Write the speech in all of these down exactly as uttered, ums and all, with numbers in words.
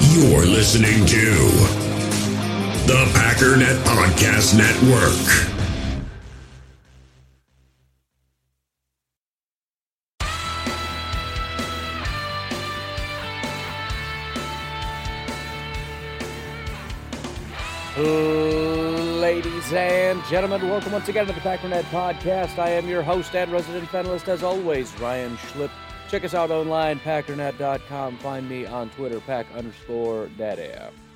You're listening to the Packernet Podcast Network. Ladies and gentlemen, welcome once again to the Packernet Podcast. I am your host and resident panelist, as always, Ryan Schlip. Check us out online, packernet dot com. Find me on Twitter, pack underscore daddy.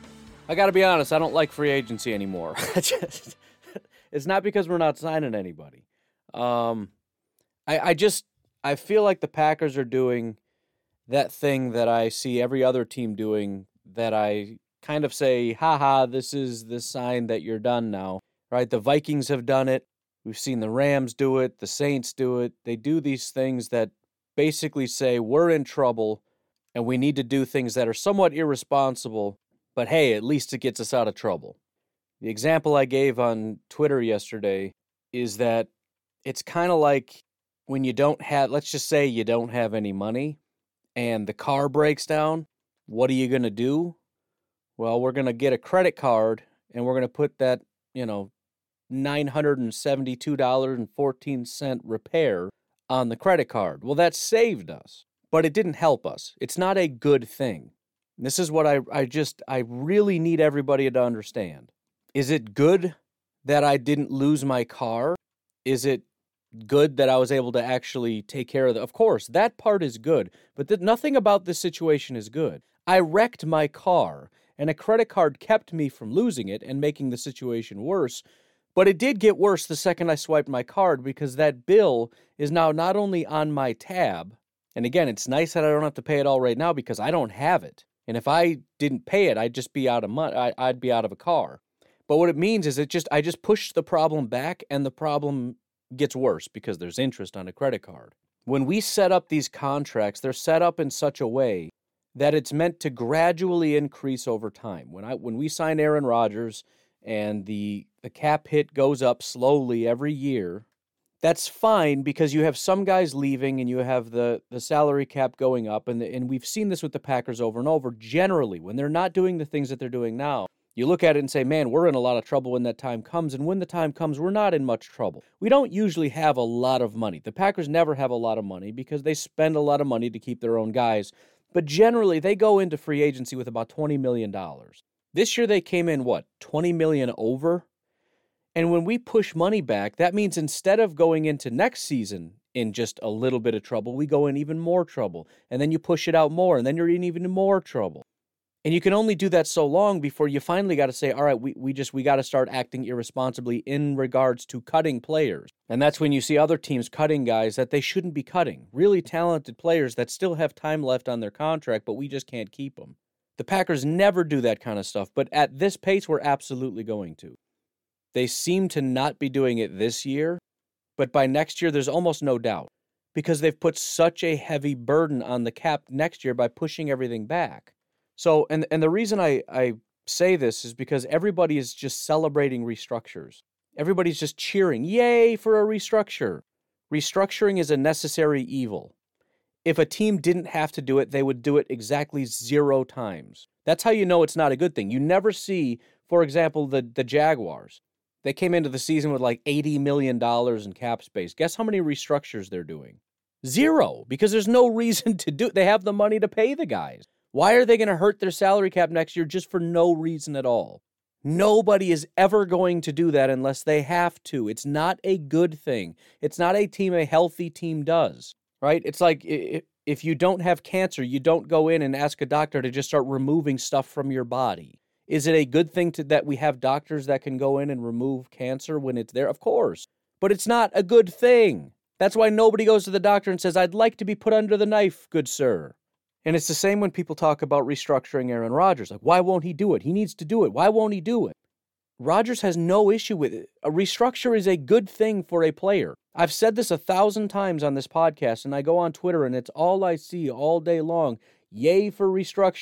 I gotta be honest, I don't like free agency anymore. just, it's not because we're not signing anybody. Um, I, I just, I feel like the Packers are doing that thing that I see every other team doing, that I kind of say, haha, this is the sign that you're done now, right? The Vikings have done it. We've seen the Rams do it. The Saints do it. They do these things that basically say we're in trouble and we need to do things that are somewhat irresponsible, but hey, at least it gets us out of trouble. The example I gave on Twitter yesterday is that it's kind of like when you don't have, let's just say you don't have any money and the car breaks down. What are you going to do? Well, we're going to get a credit card and we're going to put that, you know, nine hundred seventy-two dollars and fourteen cents repair on the credit card. Well, that saved us, but it didn't help us. It's not a good thing. This is what I, I just, I really need everybody to understand. Is it good that I didn't lose my car? Is it good that I was able to actually take care of it? Of course, that part is good, but th- nothing about this situation is good. I wrecked my car, and a credit card kept me from losing it and making the situation worse. But it did get worse the second I swiped my card, because that bill is now not only on my tab, and again, it's nice that I don't have to pay it all right now because I don't have it. And if I didn't pay it, I'd just be out of money. I'd be out of a car. But what it means is it just I just pushed the problem back, and the problem gets worse because there's interest on a credit card. When we set up these contracts, they're set up in such a way that it's meant to gradually increase over time. When I when we sign Aaron Rodgers and the the cap hit goes up slowly every year, that's fine because you have some guys leaving and you have the, the salary cap going up, and the, and we've seen this with the Packers over and over. Generally, when they're not doing the things that they're doing now, you look at it and say, man, we're in a lot of trouble when that time comes, and when the time comes, we're not in much trouble. We don't usually have a lot of money. The Packers never have a lot of money because they spend a lot of money to keep their own guys. But generally, they go into free agency with about twenty million dollars. This year, they came in, what, twenty million dollars over? And when we push money back, that means instead of going into next season in just a little bit of trouble, we go in even more trouble. And then you push it out more, and then you're in even more trouble. And you can only do that so long before you finally got to say, all right, we, we just, we got to start acting irresponsibly in regards to cutting players. And that's when you see other teams cutting guys that they shouldn't be cutting. Really talented players that still have time left on their contract, but we just can't keep them. The Packers never do that kind of stuff, but at this pace, we're absolutely going to. They seem to not be doing it this year, but by next year, there's almost no doubt, because they've put such a heavy burden on the cap next year by pushing everything back. So, and and the reason I, I say this is because everybody is just celebrating restructures. Everybody's just cheering, yay for a restructure. Restructuring is a necessary evil. If a team didn't have to do it, they would do it exactly zero times. That's how you know it's not a good thing. You never see, for example, the, the Jaguars. They came into the season with like eighty million dollars in cap space. Guess how many restructures they're doing? Zero, because there's no reason to do it. They have the money to pay the guys. Why are they going to hurt their salary cap next year just for no reason at all? Nobody is ever going to do that unless they have to. It's not a good thing. It's not a team a healthy team does, right? It's like if you don't have cancer, you don't go in and ask a doctor to just start removing stuff from your body. Is it a good thing to, that we have doctors that can go in and remove cancer when it's there? Of course. But it's not a good thing. That's why nobody goes to the doctor and says, I'd like to be put under the knife, good sir. And it's the same when people talk about restructuring Aaron Rodgers. Like, why won't he do it? He needs to do it. Why won't he do it? Rodgers has no issue with it. A restructure is a good thing for a player. I've said this a thousand times on this podcast, and I go on Twitter, and it's all I see all day long. Yay for restructures.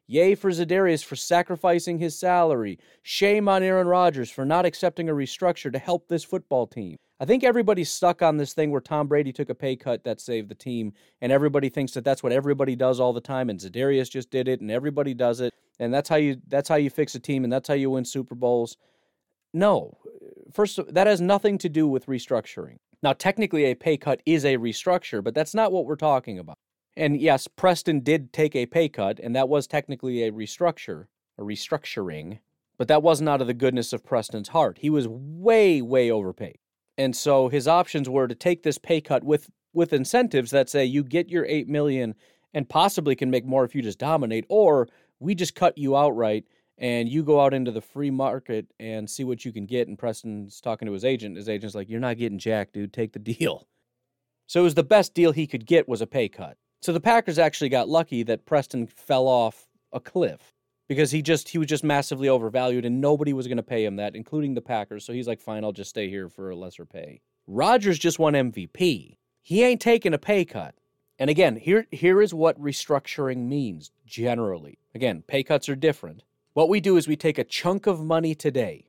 Yay for Za'Darius for sacrificing his salary. Shame on Aaron Rodgers for not accepting a restructure to help this football team. I think everybody's stuck on this thing where Tom Brady took a pay cut that saved the team, and everybody thinks that that's what everybody does all the time, and Za'Darius just did it, and everybody does it, and that's how you that's how you fix a team, and that's how you win Super Bowls. No. First, that has nothing to do with restructuring. Now, technically, a pay cut is a restructure, but that's not what we're talking about. And yes, Preston did take a pay cut, and that was technically a restructure, a restructuring, but that wasn't out of the goodness of Preston's heart. He was way, way overpaid. And so his options were to take this pay cut with, with incentives that say you get your eight million dollars and possibly can make more if you just dominate, or we just cut you outright and you go out into the free market and see what you can get. And Preston's talking to his agent. His agent's like, you're not getting jack, dude. Take the deal. So it was the best deal he could get was a pay cut. So the Packers actually got lucky that Preston fell off a cliff because he just he was just massively overvalued and nobody was going to pay him that, including the Packers. So he's like, fine, I'll just stay here for a lesser pay. Rodgers just won M V P. He ain't taking a pay cut. And again, here here is what restructuring means generally. Again, pay cuts are different. What we do is we take a chunk of money today.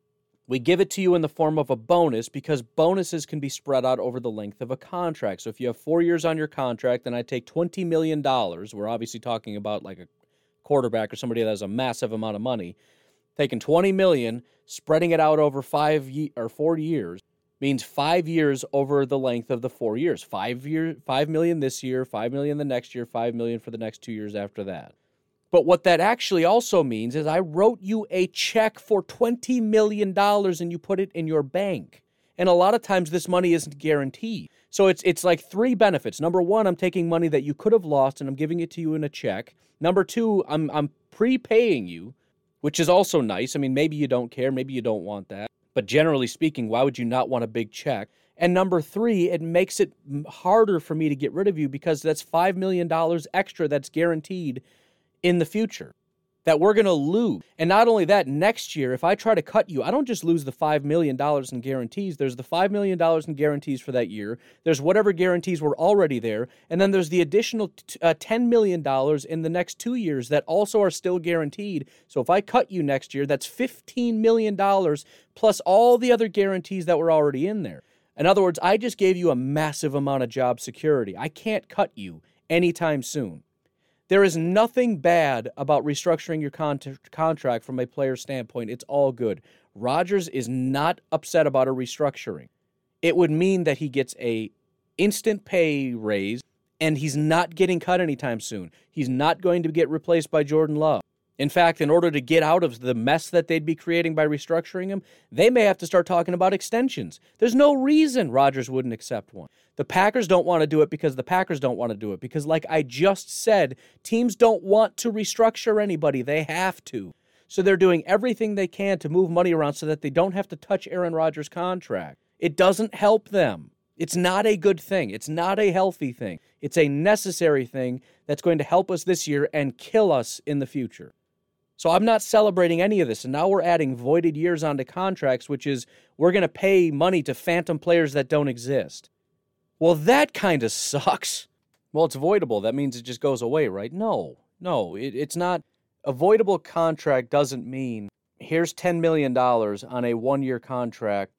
We give it to you in the form of a bonus because bonuses can be spread out over the length of a contract. So if you have four years on your contract, then I take twenty million dollars. We're obviously talking about like a quarterback or somebody that has a massive amount of money. Taking twenty million dollars, spreading it out over five ye- or four years means five years over the length of the four years. Five year, five million dollars this year, five million dollars the next year, five million dollars for the next two years after that. But what that actually also means is I wrote you a check for twenty million dollars and you put it in your bank. And a lot of times this money isn't guaranteed. So it's it's like three benefits. Number one, I'm taking money that you could have lost and I'm giving it to you in a check. Number two, I'm I'm prepaying you, which is also nice. I mean, maybe you don't care, maybe you don't want that. But generally speaking, why would you not want a big check? And number three, it makes it harder for me to get rid of you because that's five million dollars extra that's guaranteed in the future that we're going to lose. And not only that, next year, if I try to cut you, I don't just lose the five million dollars in guarantees. There's the five million dollars in guarantees for that year. There's whatever guarantees were already there. And then there's the additional t- uh, ten million dollars in the next two years that also are still guaranteed. So if I cut you next year, that's fifteen million dollars plus all the other guarantees that were already in there. In other words, I just gave you a massive amount of job security. I can't cut you anytime soon. There is nothing bad about restructuring your con- contract from a player's standpoint. It's all good. Rodgers is not upset about a restructuring. It would mean that he gets a instant pay raise, and he's not getting cut anytime soon. He's not going to get replaced by Jordan Love. In fact, in order to get out of the mess that they'd be creating by restructuring him, they may have to start talking about extensions. There's no reason Rodgers wouldn't accept one. The Packers don't want to do it because the Packers don't want to do it. Because like I just said, teams don't want to restructure anybody. They have to. So they're doing everything they can to move money around so that they don't have to touch Aaron Rodgers' contract. It doesn't help them. It's not a good thing. It's not a healthy thing. It's a necessary thing that's going to help us this year and kill us in the future. So I'm not celebrating any of this. And now we're adding voided years onto contracts, which is we're going to pay money to phantom players that don't exist. Well, that kind of sucks. Well, it's voidable. That means it just goes away, right? No, no, it, it's not. A voidable contract doesn't mean here's ten million dollars on a one-year contract,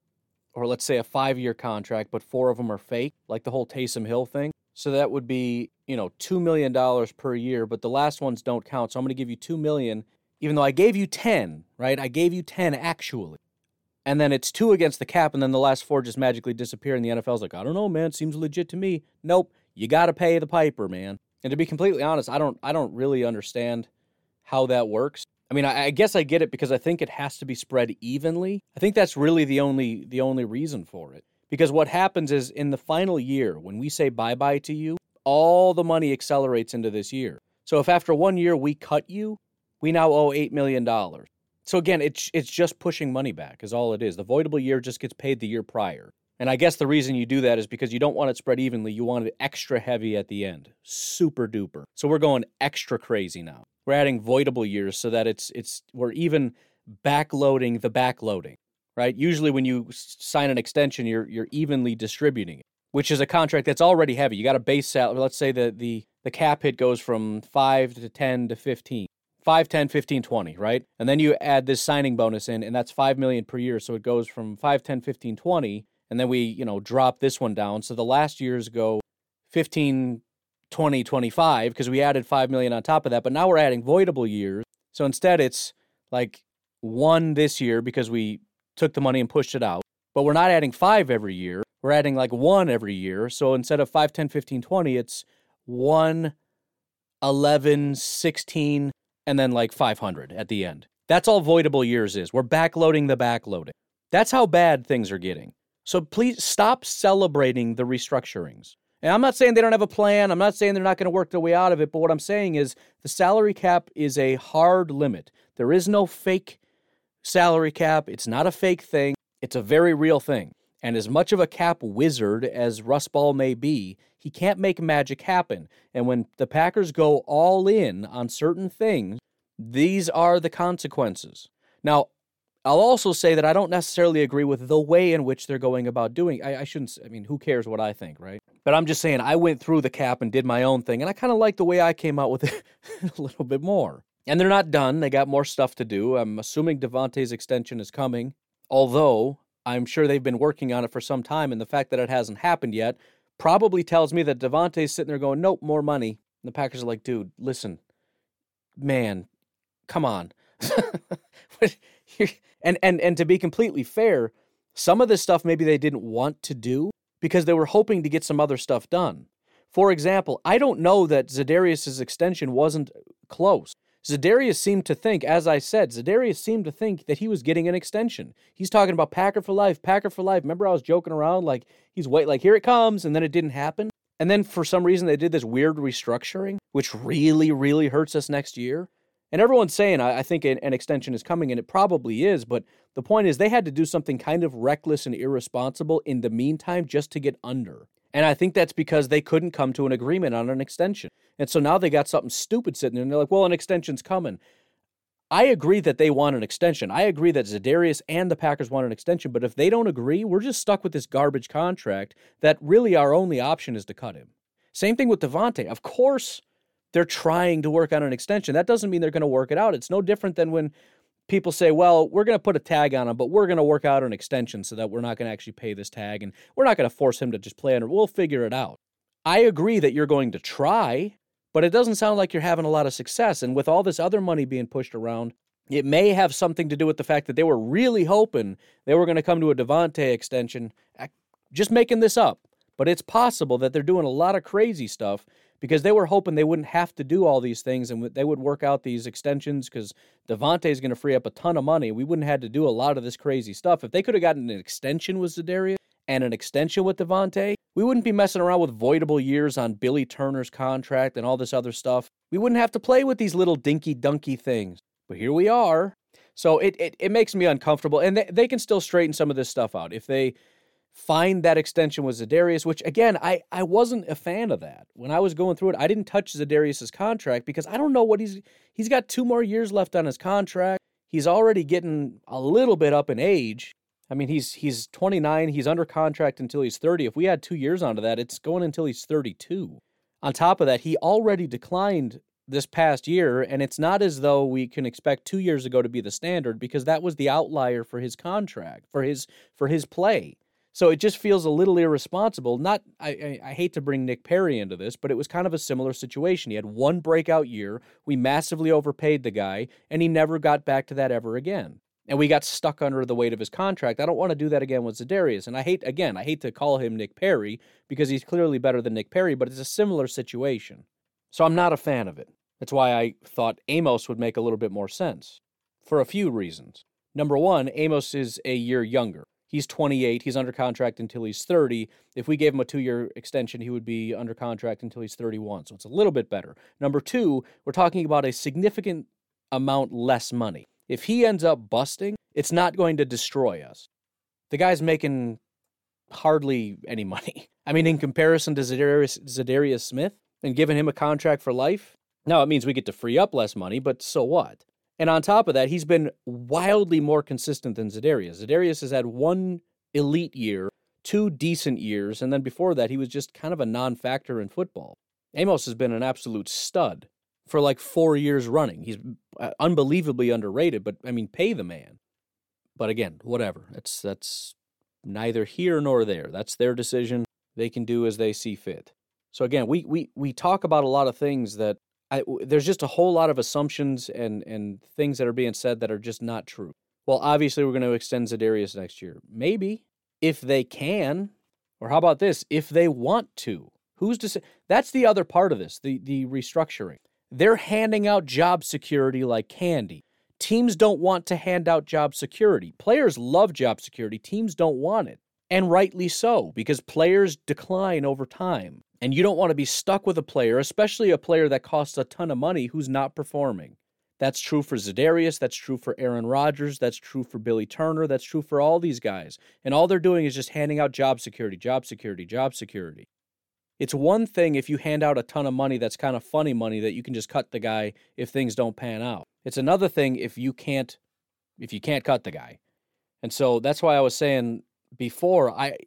or let's say a five-year contract, but four of them are fake, like the whole Taysom Hill thing. So that would be, you know, two million dollars per year, but the last ones don't count. So I'm going to give you two million dollars, even though I gave you ten, right? I gave you ten actually. And then it's two against the cap, and then the last four just magically disappear, and the N F L's like, I don't know, man, seems legit to me. Nope, you got to pay the piper, man. And to be completely honest, I don't I don't really understand how that works. I mean, I, I guess I get it because I think it has to be spread evenly. I think that's really the only the only reason for it. Because what happens is in the final year, when we say bye-bye to you, all the money accelerates into this year. So if after one year we cut you, we now owe eight million dollars. So again, it's it's just pushing money back is all it is. The voidable year just gets paid the year prior. And I guess the reason you do that is because you don't want it spread evenly. You want it extra heavy at the end. Super duper. So we're going extra crazy now. We're adding voidable years so that it's it's we're even backloading the backloading, right? Usually when you sign an extension, you're you're evenly distributing it, which is a contract that's already heavy. You got a base salary. Let's say that the the cap hit goes from five to ten to fifteen. five, ten, fifteen, twenty, right? And then you add this signing bonus in, and that's five million dollars per year. So it goes from five, ten, fifteen, twenty, and then we, you know, drop this one down. So the last years go fifteen, twenty, twenty-five, because we added five million dollars on top of that. But now we're adding voidable years. So instead it's like one this year because we took the money and pushed it out. But we're not adding five every year. We're adding like one every year. So instead of five, ten, fifteen, twenty, it's one, eleven, sixteen, and then like five hundred at the end. That's all voidable years is. We're backloading the backloading. That's how bad things are getting. So please stop celebrating the restructurings. And I'm not saying they don't have a plan. I'm not saying they're not going to work their way out of it. But what I'm saying is the salary cap is a hard limit. There is no fake salary cap. It's not a fake thing. It's a very real thing. And as much of a cap wizard as Russ Ball may be, he can't make magic happen. And when the Packers go all in on certain things, these are the consequences. Now, I'll also say that I don't necessarily agree with the way in which they're going about doing. I, I shouldn't, I mean, who cares what I think, right? But I'm just saying, I went through the cap and did my own thing, and I kind of like the way I came out with it a little bit more. And they're not done. They got more stuff to do. I'm assuming Davante's extension is coming, although I'm sure they've been working on it for some time, and the fact that it hasn't happened yet probably tells me that Davante's sitting there going, nope, more money. And the Packers are like, dude, listen, man, come on. and, and, and to be completely fair, some of this stuff maybe they didn't want to do because they were hoping to get some other stuff done. For example, I don't know that Za'Darius' extension wasn't close. Za'Darius seemed to think, as I said, Za'Darius seemed to think that he was getting an extension. He's talking about Packer for life, Packer for life. Remember I was joking around like he's wait, like here it comes, and then it didn't happen. And then for some reason they did this weird restructuring, which really, really hurts us next year. And everyone's saying, I, I think an, an extension is coming, and it probably is, but the point is they had to do something kind of reckless and irresponsible in the meantime just to get under. And I think that's because they couldn't come to an agreement on an extension. And so now they got something stupid sitting there, and they're like, well, an extension's coming. I agree that they want an extension. I agree that Za'Darius and the Packers want an extension, but if they don't agree, we're just stuck with this garbage contract that really our only option is to cut him. Same thing with Davante. Of course, they're trying to work on an extension. That doesn't mean they're going to work it out. It's no different than when people say, well, we're going to put a tag on him, but we're going to work out an extension so that we're not going to actually pay this tag, and we're not going to force him to just play under. We'll figure it out. I agree that you're going to try, but it doesn't sound like you're having a lot of success. And with all this other money being pushed around, it may have something to do with the fact that they were really hoping they were going to come to a Davante extension. Just making this up. But it's possible that they're doing a lot of crazy stuff because they were hoping they wouldn't have to do all these things and they would work out these extensions because Davante is going to free up a ton of money. We wouldn't have had to do a lot of this crazy stuff. If they could have gotten an extension with Za'Darius and an extension with Davante, we wouldn't be messing around with voidable years on Billy Turner's contract and all this other stuff. We wouldn't have to play with these little dinky-dunky things. But here we are. So it, it, it makes me uncomfortable. And they, they can still straighten some of this stuff out. If they find that extension with Za'Darius, which, again, I, I wasn't a fan of that. When I was going through it, I didn't touch Za'Darius' contract because I don't know what he's... He's got two more years left on his contract. He's already getting a little bit up in age. I mean, he's he's twenty-nine. He's under contract until he's thirty. If we add two years onto that, it's going until he's thirty-two. On top of that, he already declined this past year, and it's not as though we can expect two years ago to be the standard because that was the outlier for his contract, for his for his play. So it just feels a little irresponsible. Not, I, I, I hate to bring Nick Perry into this, but it was kind of a similar situation. He had one breakout year. We massively overpaid the guy, and he never got back to that ever again. And we got stuck under the weight of his contract. I don't want to do that again with Za'Darius. And I hate, again, I hate to call him Nick Perry because he's clearly better than Nick Perry, but it's a similar situation. So I'm not a fan of it. That's why I thought Amos would make a little bit more sense for a few reasons. Number one, Amos is a year younger. He's twenty-eight. He's under contract until he's thirty. If we gave him a two-year extension, he would be under contract until he's thirty-one. So it's a little bit better. Number two, we're talking about a significant amount less money. If he ends up busting, it's not going to destroy us. The guy's making hardly any money. I mean, in comparison to Za'Darius, Za'Darius Smith and giving him a contract for life, now it means we get to free up less money, but so what? And on top of that, he's been wildly more consistent than Za'Darius. Za'Darius has had one elite year, two decent years, and then before that, he was just kind of a non-factor in football. Amos has been an absolute stud for like four years running. He's unbelievably underrated, but, I mean, pay the man. But again, whatever. That's, that's neither here nor there. That's their decision. They can do as they see fit. So again, we we we talk about a lot of things that I, there's just a whole lot of assumptions and, and things that are being said that are just not true. Well, obviously, we're going to extend Za'Darius next year. Maybe, if they can. Or how about this? If they want to. Who's to say? That's the other part of this, the, the restructuring. They're handing out job security like candy. Teams don't want to hand out job security. Players love job security. Teams don't want it. And rightly so, because players decline over time. And you don't want to be stuck with a player, especially a player that costs a ton of money who's not performing. That's true for Za'Darius. That's true for Aaron Rodgers. That's true for Billy Turner. That's true for all these guys. And all they're doing is just handing out job security, job security, job security. It's one thing if you hand out a ton of money that's kind of funny money that you can just cut the guy if things don't pan out. It's another thing if you can't if you can't cut the guy. And so that's why I was saying before, I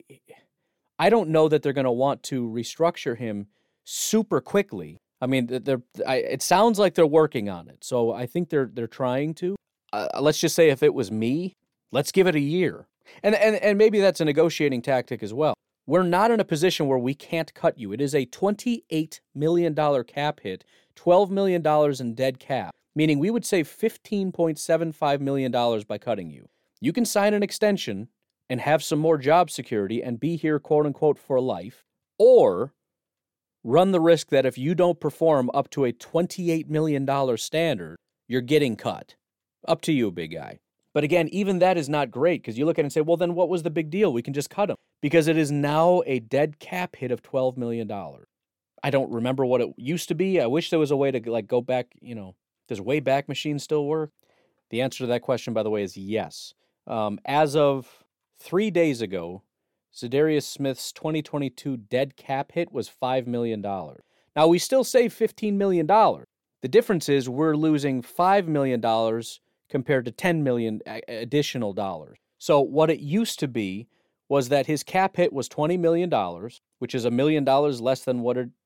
I don't know that they're going to want to restructure him super quickly. I mean, they're I, it sounds like they're working on it. So I think they're they're trying to. Uh, let's just say if it was me, let's give it a year. And and and maybe that's a negotiating tactic as well. We're not in a position where we can't cut you. It is a twenty-eight million dollars cap hit, twelve million dollars in dead cap, meaning we would save fifteen point seven five million dollars by cutting you. You can sign an extension and have some more job security and be here, quote unquote, for life, or run the risk that if you don't perform up to a twenty-eight million dollars standard, you're getting cut. Up to you, big guy. But again, even that is not great because you look at it and say, well, then what was the big deal? We can just cut him. Because it is now a dead cap hit of twelve million dollars. I don't remember what it used to be. I wish there was a way to like go back, you know, does Wayback Machine still work? The answer to that question, by the way, is yes. Um, as of three days ago, Za'Darius Smith's twenty twenty-two dead cap hit was five million dollars. Now, we still save fifteen million dollars. The difference is we're losing five million dollars compared to ten million dollars additional dollars. So what it used to be was that his cap hit was twenty million dollars, which is a million dollars less than what it,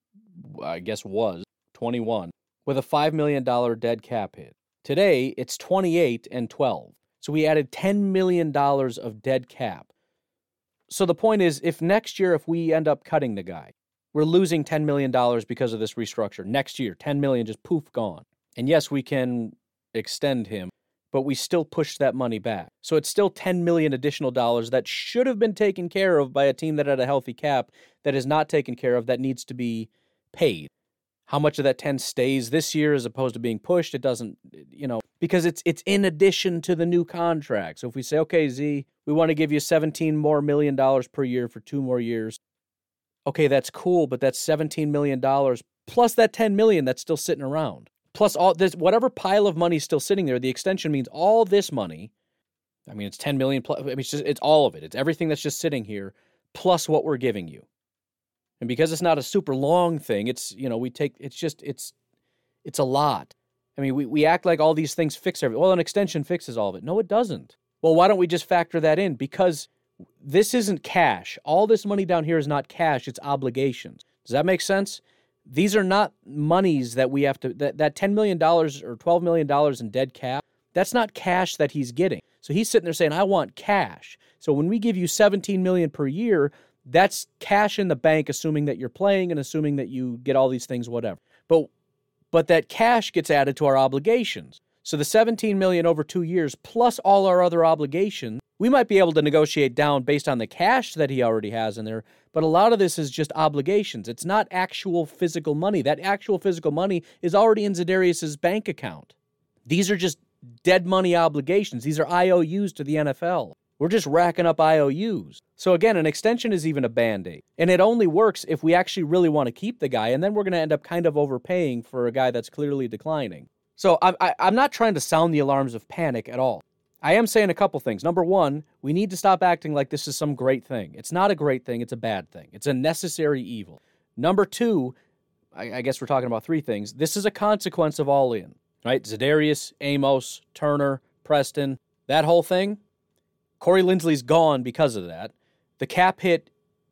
I guess, was, twenty-one, with a five million dollars dead cap hit. Today, it's twenty-eight and twelve. So we added ten million dollars of dead cap. So the point is, if next year, if we end up cutting the guy, we're losing ten million dollars because of this restructure. Next year, ten million dollars just poof, gone. And yes, we can extend him, but we still push that money back. So it's still ten million dollars additional dollars that should have been taken care of by a team that had a healthy cap that is not taken care of, that needs to be paid. How much of that ten stays this year as opposed to being pushed? It doesn't, you know, because it's it's in addition to the new contract. So if we say, okay, Z, we want to give you seventeen more million dollars per year for two more years. Okay, that's cool, but that's seventeen million dollars plus that ten million dollars that's still sitting around. Plus all this, whatever pile of money is still sitting there, the extension means all this money. I mean, it's ten million dollars plus, I mean, it's just, it's all of it. It's everything that's just sitting here, plus what we're giving you. And because it's not a super long thing, it's, you know, we take, it's just, it's, it's a lot. I mean, we, we act like all these things fix everything. Well, an extension fixes all of it. No, it doesn't. Well, why don't we just factor that in? Because this isn't cash. All this money down here is not cash. It's obligations. Does that make sense? These are not monies that we have to, that, that ten million dollars or twelve million dollars in dead cap, that's not cash that he's getting. So he's sitting there saying, I want cash. So when we give you seventeen million dollars per year, that's cash in the bank, assuming that you're playing and assuming that you get all these things, whatever. But but that cash gets added to our obligations. So the seventeen million dollars over two years plus all our other obligations, we might be able to negotiate down based on the cash that he already has in there, but a lot of this is just obligations. It's not actual physical money. That actual physical money is already in Za'Darius's bank account. These are just dead money obligations. These are I O Us to the N F L. We're just racking up I O Us. So again, an extension is even a Band-Aid. And it only works if we actually really want to keep the guy, and then we're going to end up kind of overpaying for a guy that's clearly declining. So I, I, I'm not trying to sound the alarms of panic at all. I am saying a couple things. Number one, we need to stop acting like this is some great thing. It's not a great thing. It's a bad thing. It's a necessary evil. Number two, I, I guess we're talking about three things. This is a consequence of all in, right? Za'Darius, Amos, Turner, Preston, that whole thing. Corey Linsley's gone because of that. The cap hit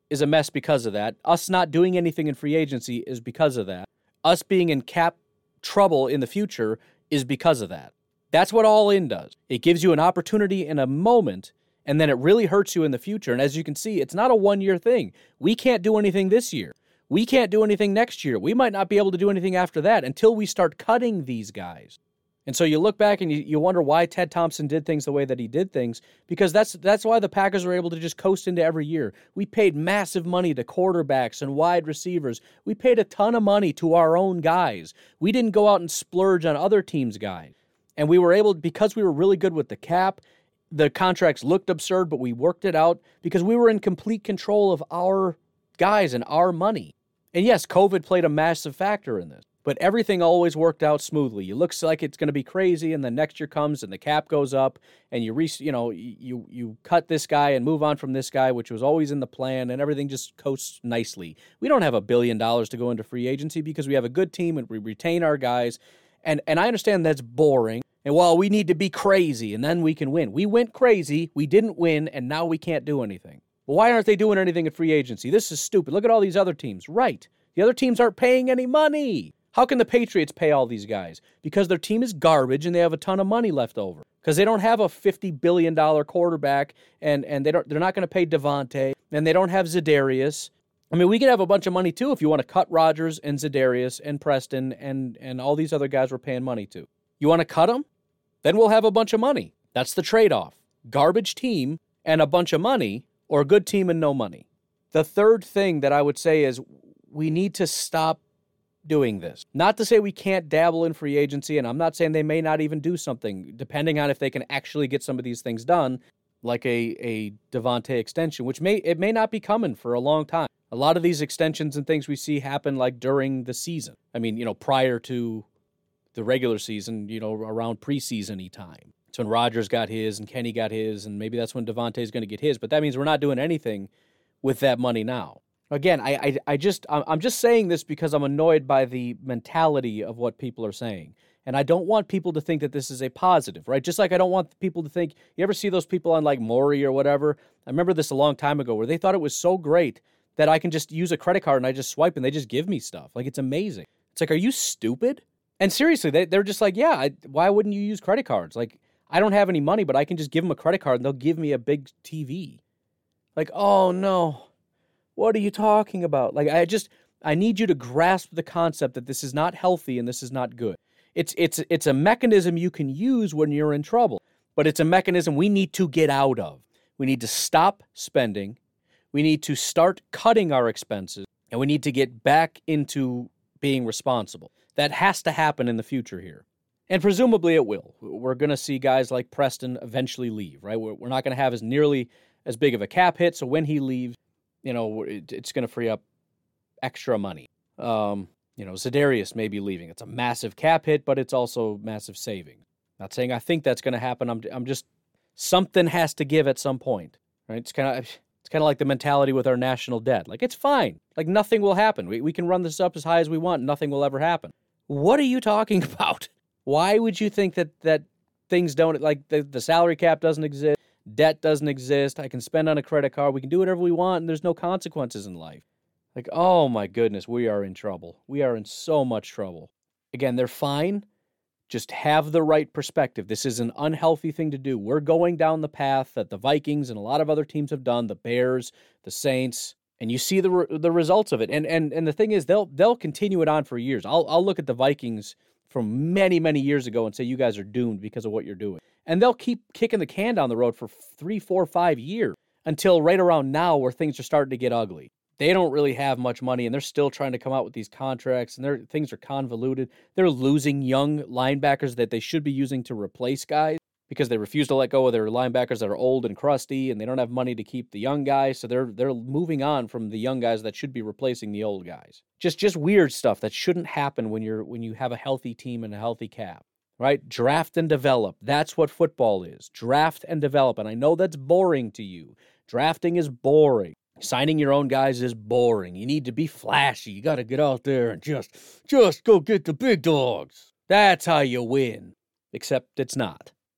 is a mess because of that. Us not doing anything in free agency is because of that. Us being in cap trouble in the future is because of that. That's what all in does. It gives you an opportunity in a moment, and then it really hurts you in the future. And as you can see, it's not a one-year thing. We can't do anything this year. We can't do anything next year. We might not be able to do anything after that until we start cutting these guys. And so you look back and you, you wonder why Ted Thompson did things the way that he did things, because that's that's why the Packers were able to just coast into every year. We paid massive money to quarterbacks and wide receivers. We paid a ton of money to our own guys. We didn't go out and splurge on other teams' guys. And we were able, because we were really good with the cap, the contracts looked absurd, but we worked it out because we were in complete control of our guys and our money. And yes, COVID played a massive factor in this. But everything always worked out smoothly. It looks like it's going to be crazy, and then next year comes and the cap goes up, and you re, you know you you cut this guy and move on from this guy, which was always in the plan, and everything just coasts nicely. We don't have a billion dollars to go into free agency because we have a good team and we retain our guys. And and I understand that's boring. And while we need to be crazy, and then we can win. We went crazy, we didn't win, and now we can't do anything. Well, why aren't they doing anything in free agency? This is stupid. Look at all these other teams. Right. The other teams aren't paying any money. How can the Patriots pay all these guys? Because their team is garbage and they have a ton of money left over. Because they don't have a fifty billion dollars quarterback, and, and they don't, they're not going to pay Devontae, and they don't have Za'Darius. I mean, we could have a bunch of money too if you want to cut Rodgers and Za'Darius and Preston and, and all these other guys we're paying money to. You want to cut them? Then we'll have a bunch of money. That's the trade-off. Garbage team and a bunch of money, or a good team and no money. The third thing that I would say is we need to stop doing this. Not to say we can't dabble in free agency, and I'm not saying they may not even do something, depending on if they can actually get some of these things done, like a, a Devontae extension, which may it may not be coming for a long time. A lot of these extensions and things we see happen like during the season. I mean, you know, prior to the regular season, you know, around preseason-y time. It's when Rodgers got his and Kenny got his, and maybe that's when Devontae's going to get his, but that means we're not doing anything with that money now. Again, I, I I just I'm just saying this because I'm annoyed by the mentality of what people are saying, and I don't want people to think that this is a positive, right? Just like I don't want people to think. You ever see those people on like Maury or whatever? I remember this a long time ago where they thought it was so great that I can just use a credit card and I just swipe and they just give me stuff. Like, it's amazing. It's like, are you stupid? And seriously, they they're just like, yeah. I, why wouldn't you use credit cards? Like, I don't have any money, but I can just give them a credit card and they'll give me a big T V. Like, oh no. What are you talking about? Like, I just, I need you to grasp the concept that this is not healthy and this is not good. It's it's it's a mechanism you can use when you're in trouble, but it's a mechanism we need to get out of. We need to stop spending. We need to start cutting our expenses, and we need to get back into being responsible. That has to happen in the future here. And presumably it will. We're going to see guys like Preston eventually leave, right? We're, we're not going to have as nearly as big of a cap hit, so when he leaves, you know, it, it's going to free up extra money. Um, you know, Za'Darius may be leaving. It's a massive cap hit, but it's also massive savings. Not saying I think that's going to happen. I'm, I'm just, something has to give at some point, right? It's kind of, it's kind of like the mentality with our national debt. Like, it's fine. Like, nothing will happen. We we can run this up as high as we want. Nothing will ever happen. What are you talking about? Why would you think that that things don't, like the, the salary cap doesn't exist? Debt doesn't exist. I can spend on a credit card. We can do whatever we want, and there's no consequences in life. Like, oh my goodness, we are in trouble. We are in so much trouble. Again, they're fine. Just have the right perspective. This is an unhealthy thing to do. We're going down the path that the Vikings and a lot of other teams have done, the Bears, the Saints, and you see the re- the results of it. And and and the thing is, they'll they'll continue it on for years. I'll I'll look at the Vikings from many, many years ago and say, you guys are doomed because of what you're doing. And they'll keep kicking the can down the road for three, four, five years until right around now where things are starting to get ugly. They don't really have much money, and they're still trying to come out with these contracts, and their things are convoluted. They're losing young linebackers that they should be using to replace guys because they refuse to let go of their linebackers that are old and crusty, and they don't have money to keep the young guys, so they're they're moving on from the young guys that should be replacing the old guys. Just just weird stuff that shouldn't happen when you're when you have a healthy team and a healthy cap. Right? Draft and develop. That's what football is. Draft and develop. And I know that's boring to you. Drafting is boring. Signing your own guys is boring. You need to be flashy. You got to get out there and just, just go get the big dogs. That's how you win. Except it's not.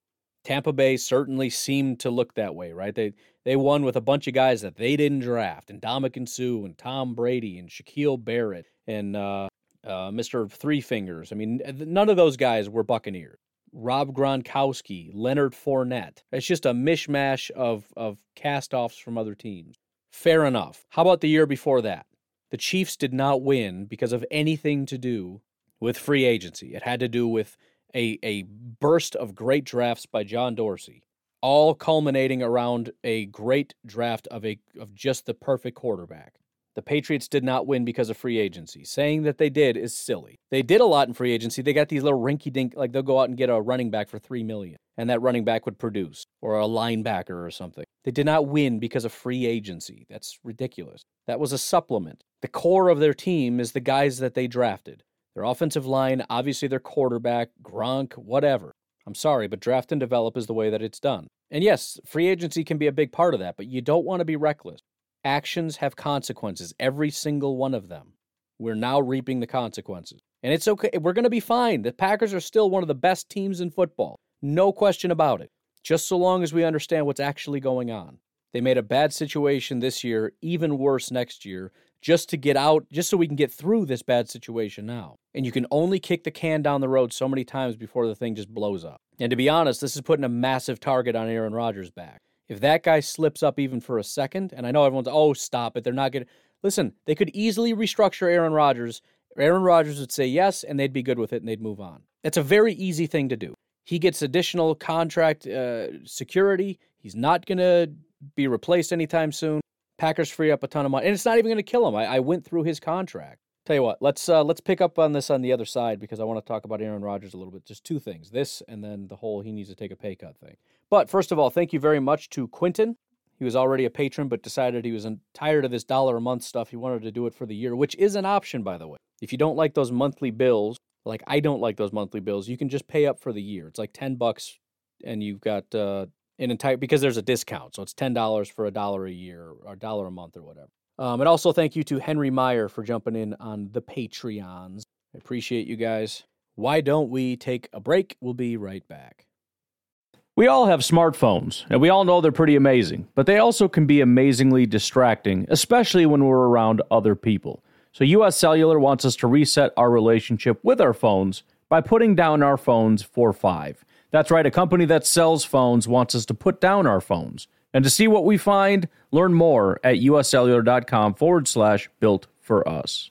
Tampa Bay certainly seemed to look that way, right? They they won with a bunch of guys that they didn't draft, and Ndamukong Suh, and Tom Brady, and Shaquille Barrett, and uh, uh, Mister Three Fingers. I mean, none of those guys were Buccaneers. Rob Gronkowski, Leonard Fournette. It's just a mishmash of, of cast-offs from other teams. Fair enough. How about the year before that? The Chiefs did not win because of anything to do with free agency. It had to do with a, a burst of great drafts by John Dorsey, all culminating around a great draft of a of just the perfect quarterback. The Patriots did not win because of free agency. Saying that they did is silly. They did a lot in free agency. They got these little rinky-dink, like they'll go out and get a running back for three million dollars, and that running back would produce, or a linebacker or something. They did not win because of free agency. That's ridiculous. That was a supplement. The core of their team is the guys that they drafted. Their offensive line, obviously their quarterback, Gronk, whatever. I'm sorry, but draft and develop is the way that it's done. And yes, free agency can be a big part of that, but you don't want to be reckless. Actions have consequences, every single one of them. We're now reaping the consequences. And it's okay. We're going to be fine. The Packers are still one of the best teams in football. No question about it. Just so long as we understand what's actually going on. They made a bad situation this year, even worse next year, just to get out, just so we can get through this bad situation now. And you can only kick the can down the road so many times before the thing just blows up. And to be honest, this is putting a massive target on Aaron Rodgers' back. If that guy slips up even for a second, and I know everyone's, oh, stop it, they're not going to. Listen, they could easily restructure Aaron Rodgers. Aaron Rodgers would say yes, and they'd be good with it, and they'd move on. It's a very easy thing to do. He gets additional contract uh, security. He's not going to be replaced anytime soon. Packers free up a ton of money, and it's not even going to kill him. I, I went through his contract. Tell you what, let's uh, let's pick up on this on the other side because I want to talk about Aaron Rodgers a little bit. Just two things, this and then the whole he needs to take a pay cut thing. But first of all, thank you very much to Quentin. He was already a patron, but decided he was tired of this dollar a month stuff. He wanted to do it for the year, which is an option, by the way. If you don't like those monthly bills, like I don't like those monthly bills, you can just pay up for the year. It's like ten bucks, and you've got uh, an entire, because there's a discount, so it's ten dollars for a dollar a year, or a dollar a month, or whatever. Um, and also thank you to Henry Meyer for jumping in on the Patreons. I appreciate you guys. Why don't we take a break? We'll be right back. We all have smartphones, and we all know they're pretty amazing, but they also can be amazingly distracting, especially when we're around other people. So U S Cellular wants us to reset our relationship with our phones by putting down our phones for five. That's right, a company that sells phones wants us to put down our phones. And to see what we find, learn more at uscellular.com forward slash built for us.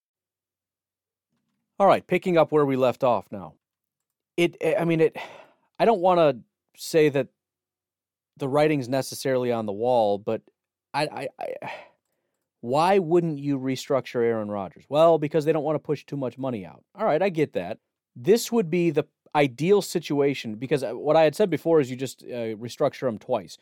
All right, picking up where we left off now. It, I mean, it. I don't want to say that the writing's necessarily on the wall, but I, I, I, why wouldn't you restructure Aaron Rodgers? Well, because they don't want to push too much money out. All right, I get that. This would be the ideal situation, because what I had said before is you just uh, restructure them twice.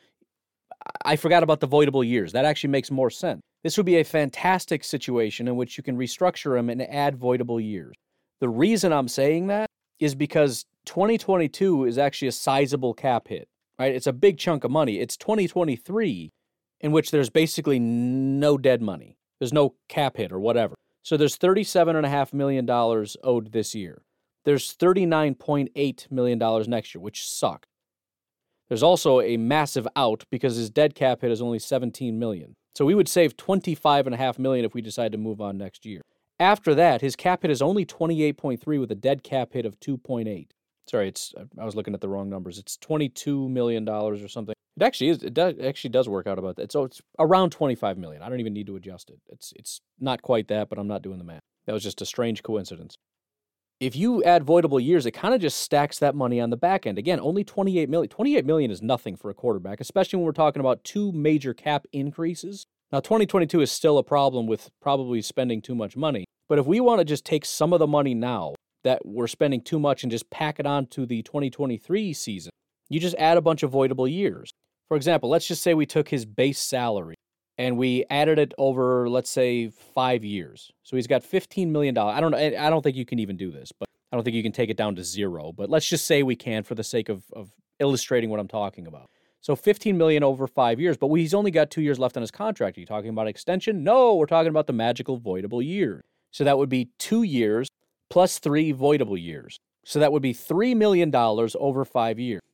I forgot about the voidable years. That actually makes more sense. This would be a fantastic situation in which you can restructure them and add voidable years. The reason I'm saying that is because twenty twenty-two is actually a sizable cap hit, right? It's a big chunk of money. It's twenty twenty-three in which there's basically no dead money. There's no cap hit or whatever. So there's thirty-seven point five million dollars owed this year. There's thirty-nine point eight million dollars next year, which sucks. There's also a massive out because his dead cap hit is only seventeen million dollars. So we would save twenty-five point five million dollars if we decide to move on next year. After that, his cap hit is only twenty-eight point three with a dead cap hit of two point eight. Sorry, it's I was looking at the wrong numbers. It's twenty-two million dollars or something. It actually is. It does, it actually does work out about that. So it's around twenty-five million dollars. I don't even need to adjust it. It's it's not quite that, but I'm not doing the math. That was just a strange coincidence. If you add voidable years, it kind of just stacks that money on the back end. Again, only twenty-eight million dollars. twenty-eight million dollars is nothing for a quarterback, especially when we're talking about two major cap increases. Now, twenty twenty-two is still a problem with probably spending too much money. But if we want to just take some of the money now that we're spending too much and just pack it on to the twenty twenty-three season, you just add a bunch of voidable years. For example, let's just say we took his base salary and we added it over, let's say, five years. So he's got fifteen million dollars. I don't know. I don't think you can even do this, but I don't think you can take it down to zero. But let's just say we can for the sake of, of illustrating what I'm talking about. So fifteen million dollars over five years, but he's only got two years left on his contract. Are you talking about extension? No, we're talking about the magical voidable year. So that would be two years plus three voidable years. So that would be three million dollars over five years.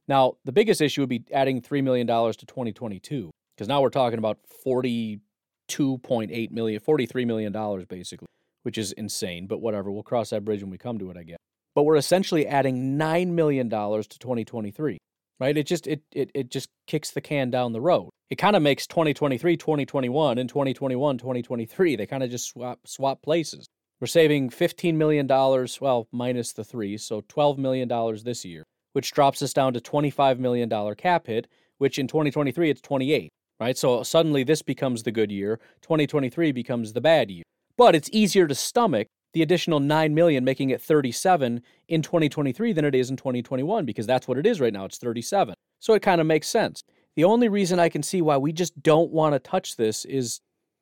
Now, the biggest issue would be adding three million dollars to twenty twenty-two, because now we're talking about forty-two point eight million dollars, forty-three million dollars basically, which is insane, but whatever. We'll cross that bridge when we come to it, I guess. But we're essentially adding nine million dollars to twenty twenty-three, right? It just it it it just kicks the can down the road. It kind of makes twenty twenty-three twenty twenty-one and twenty twenty-one twenty twenty-three. They kind of just swap swap places. We're saving fifteen million dollars, well, minus the three, so twelve million dollars this year, which drops us down to twenty-five million dollars cap hit, which in twenty twenty-three, it's twenty-eight, right? So suddenly this becomes the good year. twenty twenty-three becomes the bad year. But it's easier to stomach the additional nine million dollars, making it thirty-seven in twenty twenty-three than it is in twenty twenty-one, because that's what it is right now. It's thirty-seven. So it kind of makes sense. The only reason I can see why we just don't want to touch this is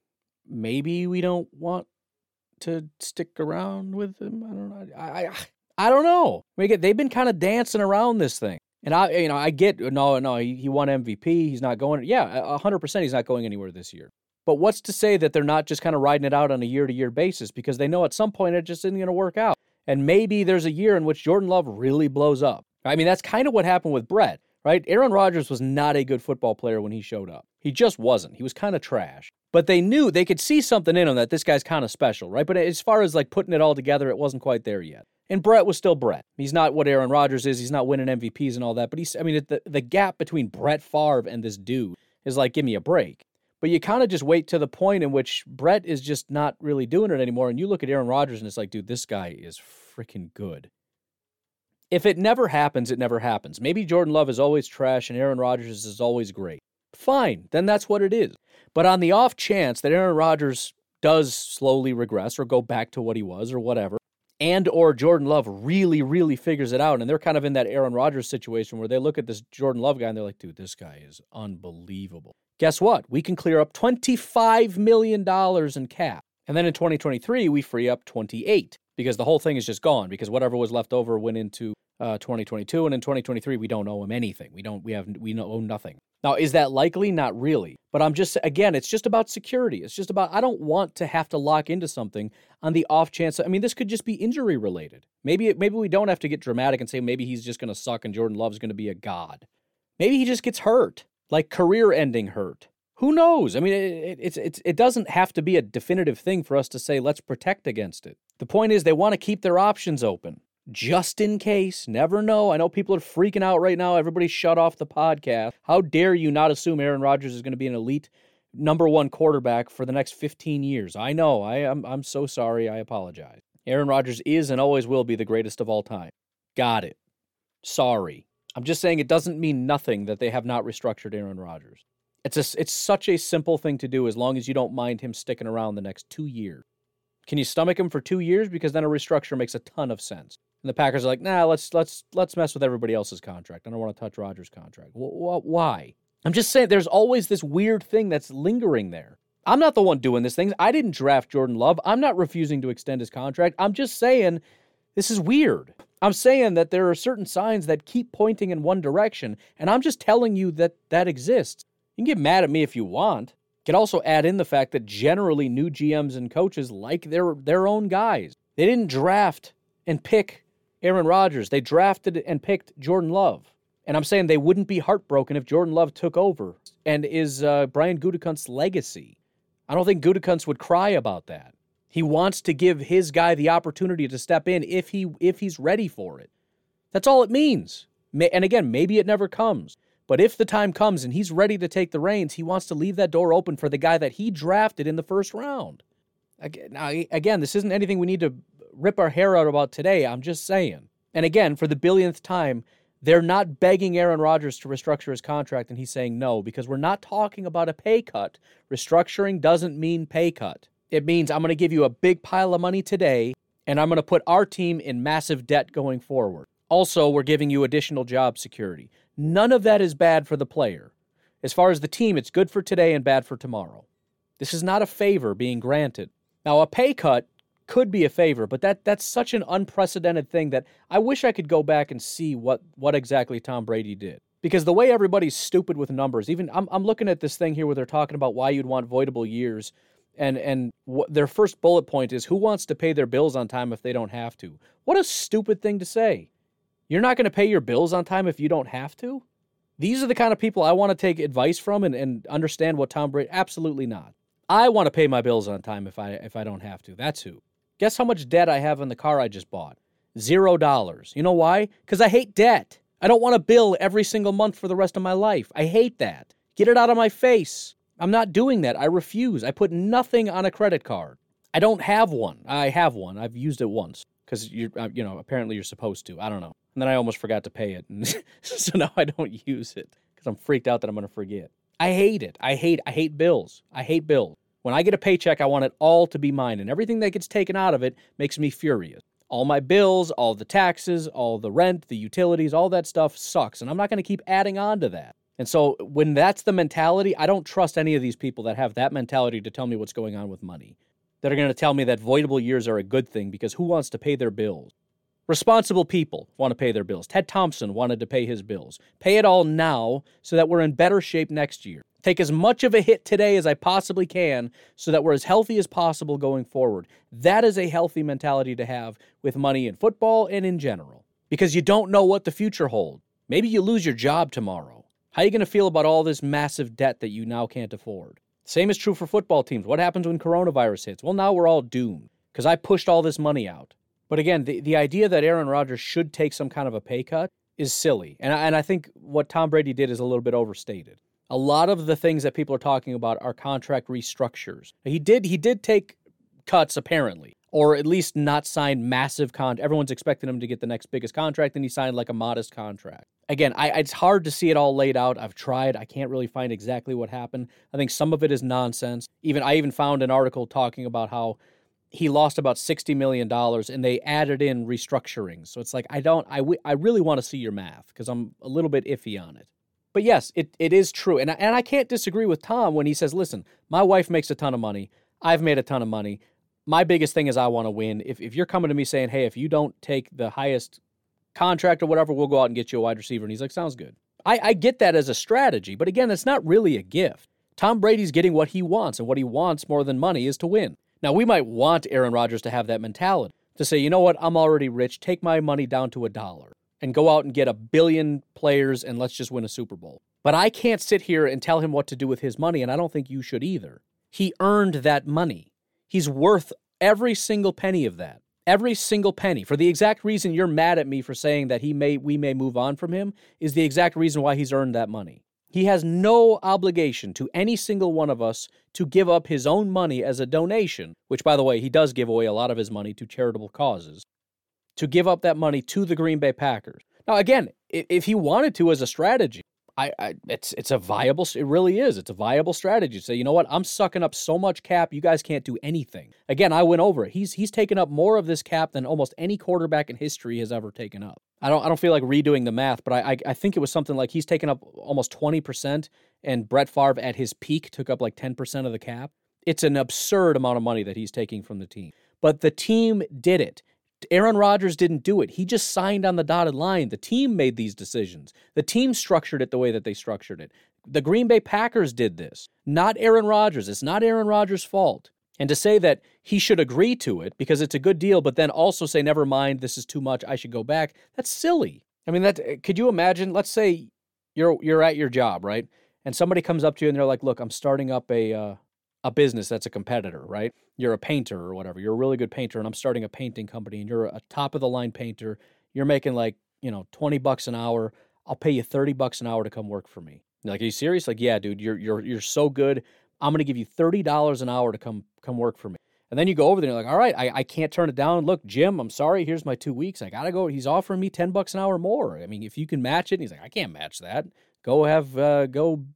maybe we don't want to stick around with them. I don't know. I I, I don't know. I mean, they've been kind of dancing around this thing. And I, you know, I get, no, no, he, he won M V P. He's not going. Yeah, one hundred percent he's not going anywhere this year. But what's to say that they're not just kind of riding it out on a year-to-year basis, because they know at some point it just isn't going to work out. And maybe there's a year in which Jordan Love really blows up. I mean, that's kind of what happened with Brett, right? Aaron Rodgers was not a good football player when he showed up. He just wasn't. He was kind of trash. But they knew, they could see something in him that this guy's kind of special, right? But as far as like putting it all together, it wasn't quite there yet. And Brett was still Brett. He's not what Aaron Rodgers is. He's not winning M V Ps and all that. But he's, I mean, the, the gap between Brett Favre and this dude is like, give me a break. But you kind of just wait to the point in which Brett is just not really doing it anymore. And you look at Aaron Rodgers and it's like, dude, this guy is freaking good. If it never happens, it never happens. Maybe Jordan Love is always trash and Aaron Rodgers is always great. Fine, then that's what it is. But on the off chance that Aaron Rodgers does slowly regress or go back to what he was or whatever, and or Jordan Love really, really figures it out, and they're kind of in that Aaron Rodgers situation where they look at this Jordan Love guy and they're like, dude, this guy is unbelievable. Guess what? We can clear up twenty-five million dollars in cap. And then in twenty twenty-three, we free up twenty-eight because the whole thing is just gone, because whatever was left over went into uh, twenty twenty-two, and in twenty twenty-three, we don't owe him anything. We don't, we have, we owe nothing. Now, is that likely? Not really. But I'm just, again, it's just about security. It's just about, I don't want to have to lock into something on the off chance. I mean, this could just be injury related. Maybe, maybe we don't have to get dramatic and say maybe he's just going to suck and Jordan Love's going to be a god. Maybe he just gets hurt, like career-ending hurt. Who knows? I mean, it, it, it's, it doesn't have to be a definitive thing for us to say, let's protect against it. The point is they want to keep their options open. Just in case. Never know. I know people are freaking out right now. Everybody shut off the podcast. How dare you not assume Aaron Rodgers is going to be an elite number one quarterback for the next fifteen years? I know. I am, I'm so sorry. I apologize. Aaron Rodgers is and always will be the greatest of all time. Got it. Sorry. I'm just saying it doesn't mean nothing that they have not restructured Aaron Rodgers. It's a, it's such a simple thing to do as long as you don't mind him sticking around the next two years. Can you stomach him for two years? Because then a restructure makes a ton of sense. And the Packers are like, nah, let's let's let's mess with everybody else's contract. I don't want to touch Rodgers' contract. W- w- why? I'm just saying there's always this weird thing that's lingering there. I'm not the one doing this thing. I didn't draft Jordan Love. I'm not refusing to extend his contract. I'm just saying this is weird. I'm saying that there are certain signs that keep pointing in one direction, and I'm just telling you that that exists. You can get mad at me if you want. You can also add in the fact that generally new G Ms and coaches like their their own guys. They didn't draft and pick Aaron Rodgers. They drafted and picked Jordan Love. And I'm saying they wouldn't be heartbroken if Jordan Love took over and is uh, Brian Gutekunst's legacy. I don't think Gutekunst would cry about that. He wants to give his guy the opportunity to step in if he if he's ready for it. That's all it means. And again, maybe it never comes. But if the time comes and he's ready to take the reins, he wants to leave that door open for the guy that he drafted in the first round. Again, again, this isn't anything we need to rip our hair out about today. I'm just saying. And again, for the billionth time, they're not begging Aaron Rodgers to restructure his contract, and he's saying no, because we're not talking about a pay cut. Restructuring doesn't mean pay cut. It means I'm going to give you a big pile of money today, and I'm going to put our team in massive debt going forward. Also, we're giving you additional job security. None of that is bad for the player. As far as the team, it's good for today and bad for tomorrow. This is not a favor being granted. Now, a pay cut could be a favor, but that that's such an unprecedented thing that I wish I could go back and see what, what exactly Tom Brady did. Because the way everybody's stupid with numbers, even I'm I'm looking at this thing here where they're talking about why you'd want voidable years, and and wh- their first bullet point is who wants to pay their bills on time if they don't have to. What a stupid thing to say. You're not going to pay your bills on time if you don't have to? These are the kind of people I want to take advice from and, and understand what Tom Brady... Absolutely not. I want to pay my bills on time if I if I don't have to. That's who. Guess how much debt I have in the car I just bought? Zero dollars. You know why? Because I hate debt. I don't want to bill every single month for the rest of my life. I hate that. Get it out of my face. I'm not doing that. I refuse. I put nothing on a credit card. I don't have one. I have one. I've used it once because, you you know, apparently you're supposed to. I don't know. And then I almost forgot to pay it. And so now I don't use it because I'm freaked out that I'm going to forget. I hate it. I hate I hate bills. I hate bills. When I get a paycheck, I want it all to be mine. And everything that gets taken out of it makes me furious. All my bills, all the taxes, all the rent, the utilities, all that stuff sucks. And I'm not going to keep adding on to that. And so when that's the mentality, I don't trust any of these people that have that mentality to tell me what's going on with money. That are going to tell me that voidable years are a good thing because who wants to pay their bills? Responsible people want to pay their bills. Ted Thompson wanted to pay his bills. Pay it all now so that we're in better shape next year. Take as much of a hit today as I possibly can so that we're as healthy as possible going forward. That is a healthy mentality to have with money in football and in general. Because you don't know what the future holds. Maybe you lose your job tomorrow. How are you going to feel about all this massive debt that you now can't afford? Same is true for football teams. What happens when coronavirus hits? Well, now we're all doomed because I pushed all this money out. But again, the, the idea that Aaron Rodgers should take some kind of a pay cut is silly. And I, and I think what Tom Brady did is a little bit overstated. A lot of the things that people are talking about are contract restructures. He did he did take cuts, apparently, or at least not sign massive con. Everyone's expecting him to get the next biggest contract, and he signed like a modest contract. Again, I, it's hard to see it all laid out. I've tried. I can't really find exactly what happened. I think some of it is nonsense. Even I even found an article talking about how he lost about sixty million dollars, and they added in restructuring. So it's like, I don't, I, w- I really want to see your math, because I'm a little bit iffy on it. But yes, it, it is true. And I, and I can't disagree with Tom when he says, listen, my wife makes a ton of money. I've made a ton of money. My biggest thing is I want to win. If if you're coming to me saying, hey, if you don't take the highest contract or whatever, we'll go out and get you a wide receiver. And he's like, sounds good. I, I get that as a strategy. But again, it's not really a gift. Tom Brady's getting what he wants, and what he wants more than money is to win. Now, we might want Aaron Rodgers to have that mentality, to say, you know what, I'm already rich, take my money down to a dollar, and go out and get a billion players, and let's just win a Super Bowl. But I can't sit here and tell him what to do with his money, and I don't think you should either. He earned that money. He's worth every single penny of that. Every single penny. For the exact reason you're mad at me for saying that he may we may move on from him is the exact reason why he's earned that money. He has no obligation to any single one of us to give up his own money as a donation, which, by the way, he does give away a lot of his money to charitable causes, to give up that money to the Green Bay Packers. Now, again, if he wanted to as a strategy, I, I it's it's a viable, it really is. It's a viable strategy to say, you know what, I'm sucking up so much cap, you guys can't do anything. Again, I went over it. He's he's taken up more of this cap than almost any quarterback in history has ever taken up. I don't I don't feel like redoing the math, but I, I I think it was something like he's taken up almost twenty percent, and Brett Favre at his peak took up like ten percent of the cap. It's an absurd amount of money that he's taking from the team. But the team did it. Aaron Rodgers didn't do it. He just signed on the dotted line. The team made these decisions. The team structured it the way that they structured it. The Green Bay Packers did this, not Aaron Rodgers. It's not Aaron Rodgers' fault. And to say that he should agree to it because it's a good deal, but then also say, never mind, this is too much, I should go back, that's silly. I mean, that could you imagine, let's say you're you're at your job, right? And somebody comes up to you and they're like, look, I'm starting up a uh, a business that's a competitor, right? You're a painter or whatever. You're a really good painter, and I'm starting a painting company, and you're a top-of-the-line painter. You're making like, you know, twenty bucks an hour. I'll pay you thirty bucks an hour to come work for me. You're like, are you serious? Like, yeah, dude, you're you're you're so good. I'm going to give you thirty dollars an hour to come come work for me. And then you go over there and you're like, all right, I, I can't turn it down. Look, Jim, I'm sorry. Here's my two weeks. I got to go. He's offering me ten bucks an hour more. I mean, if you can match it. And he's like, I can't match that. Go have, uh, go,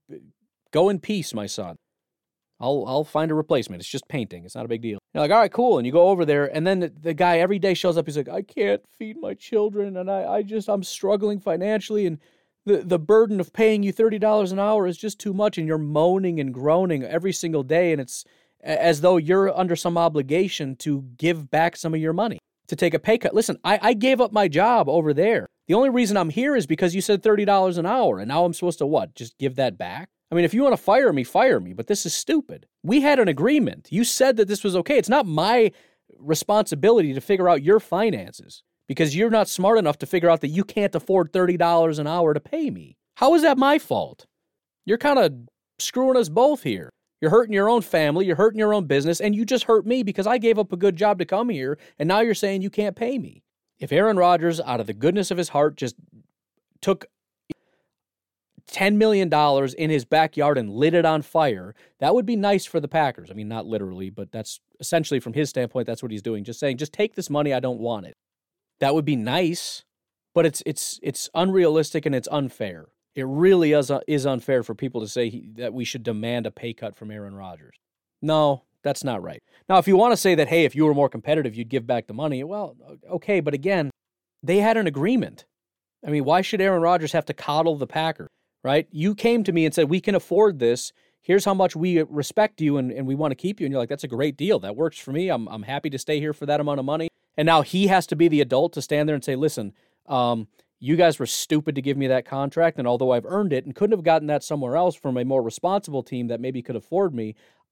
go in peace, my son. I'll I'll find a replacement. It's just painting. It's not a big deal. You're like, all right, cool. And you go over there, and then the, the guy every day shows up. He's like, I can't feed my children, and I, I just, I'm struggling financially, and the, the burden of paying you thirty dollars an hour is just too much, and you're moaning and groaning every single day, and it's as though you're under some obligation to give back some of your money, to take a pay cut. Listen, I, I gave up my job over there. The only reason I'm here is because you said thirty dollars an hour, and now I'm supposed to what, just give that back? I mean, if you want to fire me, fire me, but this is stupid. We had an agreement. You said that this was okay. It's not my responsibility to figure out your finances. because you're not smart enough to figure out that you can't afford thirty dollars an hour to pay me. How is that my fault? You're kind of screwing us both here. You're hurting your own family, you're hurting your own business, and you just hurt me because I gave up a good job to come here, and now you're saying you can't pay me. If Aaron Rodgers, out of the goodness of his heart, just took ten million dollars in his backyard and lit it on fire, that would be nice for the Packers. I mean, not literally, but that's essentially from his standpoint, that's what he's doing. Just saying, just take this money, I don't want it. That would be nice, but it's it's it's unrealistic and it's unfair. It really is, uh, is unfair for people to say he, that we should demand a pay cut from Aaron Rodgers. No, that's not right. Now, if you want to say that, hey, if you were more competitive, you'd give back the money, well, okay, but again, they had an agreement. I mean, why should Aaron Rodgers have to coddle the Packers, right? You came to me and said, we can afford this. Here's how much we respect you and, and we want to keep you. And you're like, that's a great deal. That works for me. I'm I'm happy to stay here for that amount of money. And now he has to be the adult to stand there and say, listen, um, you guys were stupid to give me that contract, and although I've earned it and couldn't have gotten that somewhere else from a more responsible team that maybe could afford me,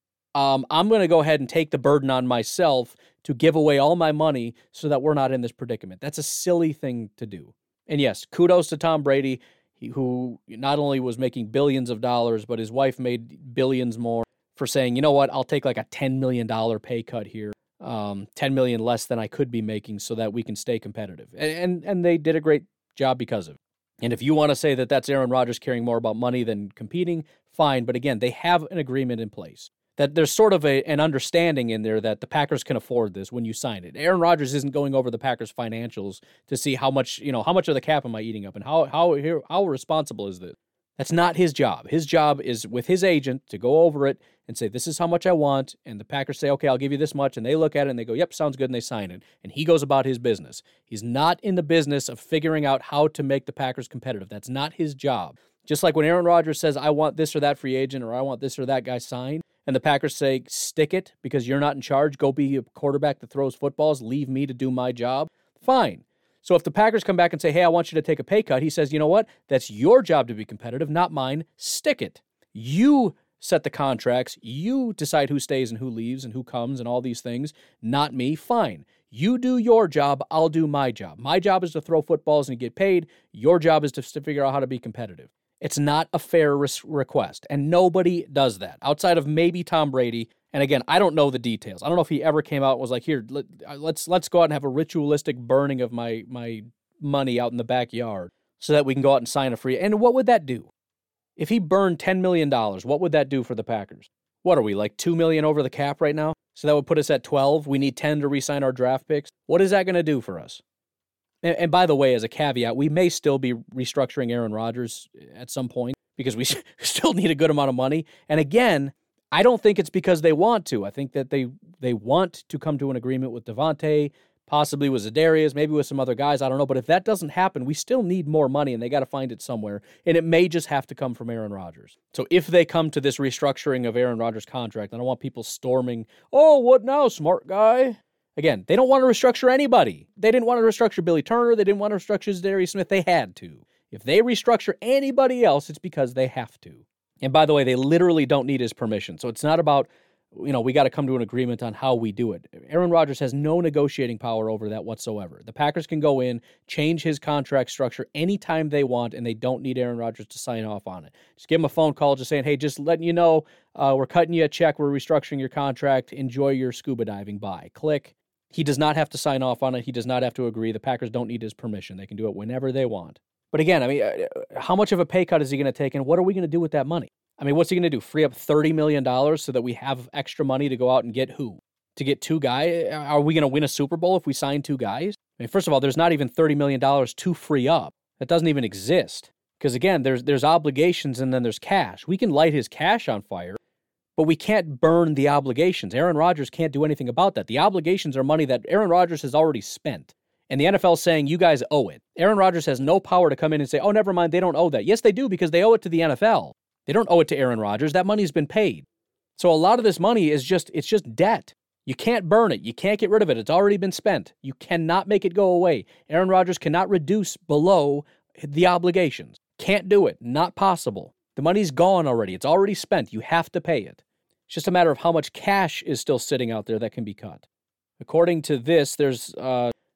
um, I'm going to go ahead and take the burden on myself to give away all my money so that we're not in this predicament. That's a silly thing to do. And yes, kudos to Tom Brady, who not only was making billions of dollars, but his wife made billions more, for saying, you know what, I'll take like a ten million dollars pay cut here. Um, ten million dollars less than I could be making so that we can stay competitive. And, and and they did a great job because of it. And if you want to say that that's Aaron Rodgers caring more about money than competing, fine. But again, they have an agreement in place. That there's sort of a, an understanding in there that the Packers can afford this when you sign it. Aaron Rodgers isn't going over the Packers' financials to see how much, you know, how much of the cap am I eating up and how how how responsible is this? That's not his job. His job is with his agent to go over it and say, this is how much I want. And the Packers say, okay, I'll give you this much. And they look at it and they go, yep, sounds good. And they sign it. And he goes about his business. He's not in the business of figuring out how to make the Packers competitive. That's not his job. Just like when Aaron Rodgers says, I want this or that free agent, or I want this or that guy signed, and the Packers say, stick it because you're not in charge. Go be a quarterback that throws footballs. Leave me to do my job. Fine. So if the Packers come back and say, hey, I want you to take a pay cut, he says, you know what? That's your job to be competitive, not mine. Stick it. You set the contracts. You decide who stays and who leaves and who comes and all these things, not me. Fine. You do your job. I'll do my job. My job is to throw footballs and get paid. Your job is to, to figure out how to be competitive. It's not a fair res- request, and nobody does that outside of maybe Tom Brady. And again, I don't know the details. I don't know if he ever came out and was like, here, let, let's let's go out and have a ritualistic burning of my my money out in the backyard so that we can go out and sign a free. And what would that do? If he burned ten million dollars, what would that do for the Packers? What are we, like two million dollars over the cap right now? So that would put us at twelve. We need ten to re-sign our draft picks. What is that going to do for us? And, and by the way, as a caveat, we may still be restructuring Aaron Rodgers at some point because we still need a good amount of money. And again, I don't think it's because they want to. I think that they they want to come to an agreement with Devontae, possibly with Za'Darius, maybe with some other guys. I don't know. But if that doesn't happen, we still need more money, and they got to find it somewhere. And it may just have to come from Aaron Rodgers. So if they come to this restructuring of Aaron Rodgers' contract, I don't want people storming, oh, what now, smart guy? Again, they don't want to restructure anybody. They didn't want to restructure Billy Turner. They didn't want to restructure Za'Darius Smith. They had to. If they restructure anybody else, it's because they have to. And by the way, they literally don't need his permission. So it's not about, you know, we got to come to an agreement on how we do it. Aaron Rodgers has no negotiating power over that whatsoever. The Packers can go in, change his contract structure anytime they want, and they don't need Aaron Rodgers to sign off on it. Just give him a phone call just saying, hey, just letting you know, uh, we're cutting you a check, we're restructuring your contract, enjoy your scuba diving, bye. Click. He does not have to sign off on it. He does not have to agree. The Packers don't need his permission. They can do it whenever they want. But again, I mean, how much of a pay cut is he going to take, and what are we going to do with that money? I mean, what's he going to do? Free up thirty million dollars so that we have extra money to go out and get who? To get two guys? Are we going to win a Super Bowl if we sign two guys? I mean, first of all, there's not even thirty million dollars to free up. That doesn't even exist. Because again, there's there's obligations and then there's cash. We can light his cash on fire, but we can't burn the obligations. Aaron Rodgers can't do anything about that. The obligations are money that Aaron Rodgers has already spent. And the N F L is saying, you guys owe it. Aaron Rodgers has no power to come in and say, oh, never mind, they don't owe that. Yes, they do, because they owe it to the N F L. They don't owe it to Aaron Rodgers. That money's been paid. So a lot of this money is just, it's just debt. You can't burn it. You can't get rid of it. It's already been spent. You cannot make it go away. Aaron Rodgers cannot reduce below the obligations. Can't do it. Not possible. The money's gone already. It's already spent. You have to pay it. It's just a matter of how much cash is still sitting out there that can be cut. According to this, there's uh,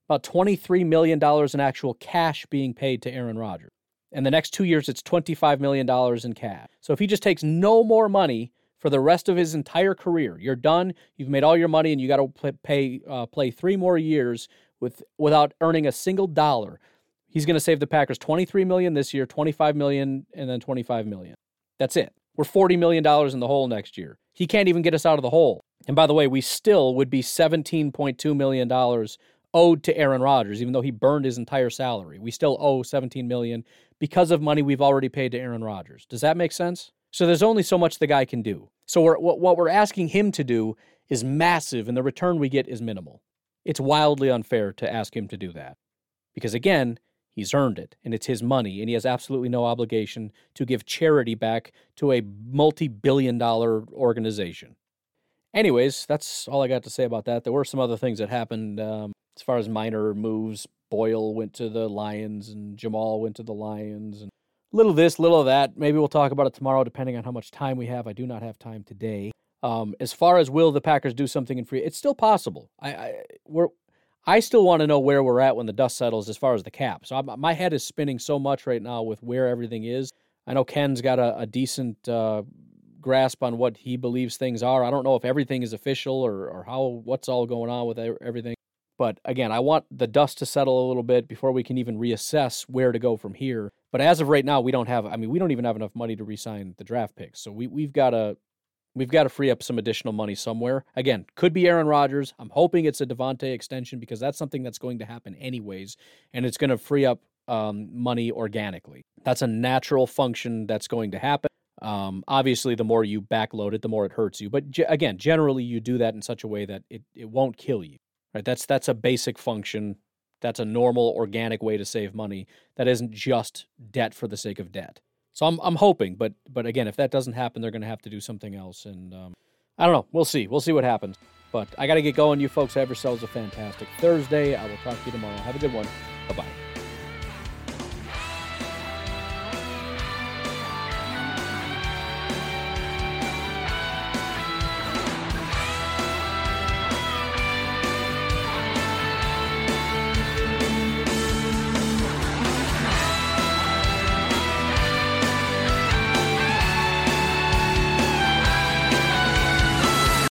about twenty-three million dollars in actual cash being paid to Aaron Rodgers. And the next two years, it's twenty-five million dollars in cash. So if he just takes no more money for the rest of his entire career, you're done, you've made all your money, and you got to pay uh, play three more years with without earning a single dollar. He's going to save the Packers twenty-three million dollars this year, twenty-five million dollars, and then twenty-five million dollars. That's it. We're forty million dollars in the hole next year. He can't even get us out of the hole. And by the way, we still would be seventeen point two million dollars owed to Aaron Rodgers, even though he burned his entire salary. We still owe seventeen million dollars because of money we've already paid to Aaron Rodgers. Does that make sense? So there's only so much the guy can do. So we're, what we're asking him to do is massive, and the return we get is minimal. It's wildly unfair to ask him to do that. Because again, he's earned it, and it's his money, and he has absolutely no obligation to give charity back to a multi-billion dollar organization. Anyways, that's all I got to say about that. There were some other things that happened um, as far as minor moves. Boyle went to the Lions, and Jamal went to the Lions, and little this, little of that. Maybe we'll talk about it tomorrow, depending on how much time we have. I do not have time today. Um, as far as will the Packers do something in free, it's still possible. I, I we're I still want to know where we're at when the dust settles as far as the cap. So I'm, my head is spinning so much right now with where everything is. I know Ken's got a, a decent uh, grasp on what he believes things are. I don't know if everything is official or, or how what's all going on with everything. But again, I want the dust to settle a little bit before we can even reassess where to go from here. But as of right now, we don't have, I mean, we don't even have enough money to re-sign the draft picks. So we, we've got to we've got to free up some additional money somewhere. Again, could be Aaron Rodgers. I'm hoping it's a Devontae extension because that's something that's going to happen anyways. And it's going to free up um, money organically. That's a natural function that's going to happen. Um, obviously, the more you backload it, the more it hurts you. But ge- again, generally, you do that in such a way that it, it won't kill you. Right? That's that's a basic function. That's a normal, organic way to save money. That isn't just debt for the sake of debt. So I'm I'm hoping, but but again, if that doesn't happen, they're going to have to do something else. And um, I don't know. We'll see. We'll see what happens. But I got to get going. You folks have yourselves a fantastic Thursday. I will talk to you tomorrow. Have a good one. Bye-bye.